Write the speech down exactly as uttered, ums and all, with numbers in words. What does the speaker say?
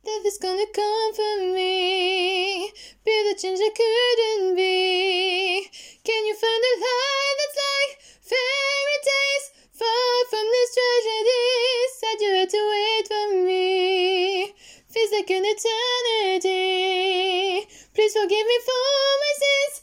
Death is gonna come for me. Be the change I couldn't be. Can you find a light that's like fairy tales? Far from these tragedies. Said you had to wait for me. Feels like an eternity. Please forgive me for my sins.